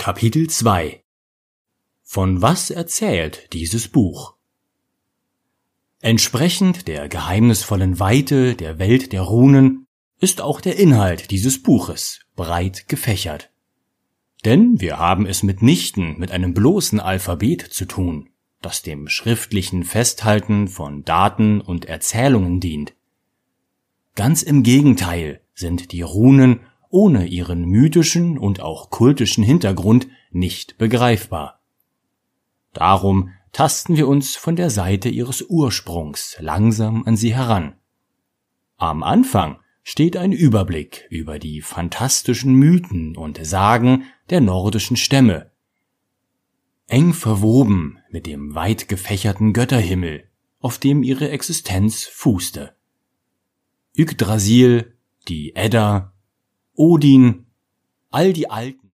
Kapitel 2 Von was erzählt dieses Buch? Entsprechend der geheimnisvollen Weite der Welt der Runen ist auch der Inhalt dieses Buches breit gefächert. Denn wir haben es mitnichten mit einem bloßen Alphabet zu tun, das dem schriftlichen Festhalten von Daten und Erzählungen dient. Ganz im Gegenteil sind die Runen ohne ihren mythischen und auch kultischen Hintergrund nicht begreifbar. Darum tasten wir uns von der Seite ihres Ursprungs langsam an sie heran. Am Anfang steht ein Überblick über die fantastischen Mythen und Sagen der nordischen Stämme, eng verwoben mit dem weit gefächerten Götterhimmel, auf dem ihre Existenz fußte. Yggdrasil, die Edda, Odin, all die alten